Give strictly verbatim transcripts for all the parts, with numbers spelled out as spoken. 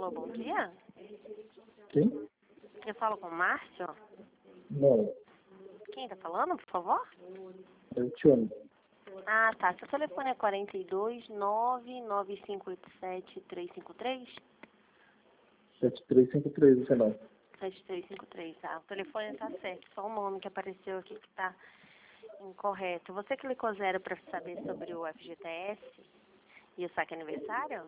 Alô, bom dia. Quem? Eu falo com o Márcio. Não, Quem está falando, por favor? é o Tiano. Ah, tá. Seu telefone é quarenta e dois, nove nove cinco oito sete, três cinco três? sete três cinco três, você não. sete três cinco três, tá. O telefone está certo, só o nome que apareceu aqui que está incorreto. Você clicou zero para saber sobre o F G T S e o saque aniversário?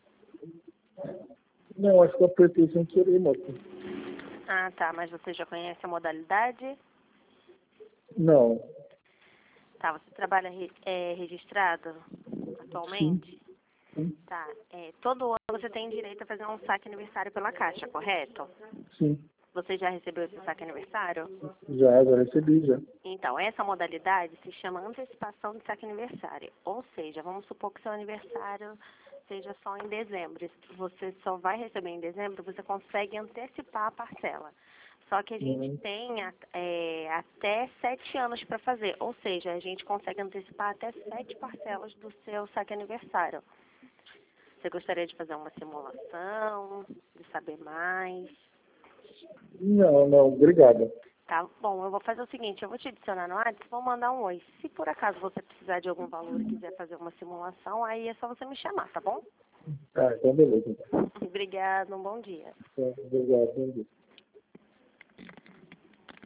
Não, acho que eu apertei sem querer, moça. Ah, tá. Mas você já conhece a modalidade? Não. Tá. Você trabalha re- é, registrado atualmente? Sim, Tá. É, todo ano você tem direito a fazer um saque aniversário pela Caixa, correto? sim. Você já recebeu esse saque aniversário? Já, já recebi, já. Então, essa modalidade se chama antecipação de saque aniversário. Ou seja, vamos supor que seu aniversário seja só em dezembro. Se você só vai receber em dezembro, você consegue antecipar a parcela. Só que a gente Hum, tem a- é, até sete anos para fazer. Ou seja, a gente consegue antecipar até sete parcelas do seu saque aniversário. Você gostaria de fazer uma simulação, de saber mais? Não, não, obrigado. Tá bom, eu vou fazer o seguinte, eu vou te adicionar no WhatsApp, vou mandar um oi. Se por acaso você precisar de algum valor e quiser fazer uma simulação, aí é só você me chamar, tá bom? Ah, então beleza. Então. Obrigada, um bom dia. Tá, obrigado, bom dia.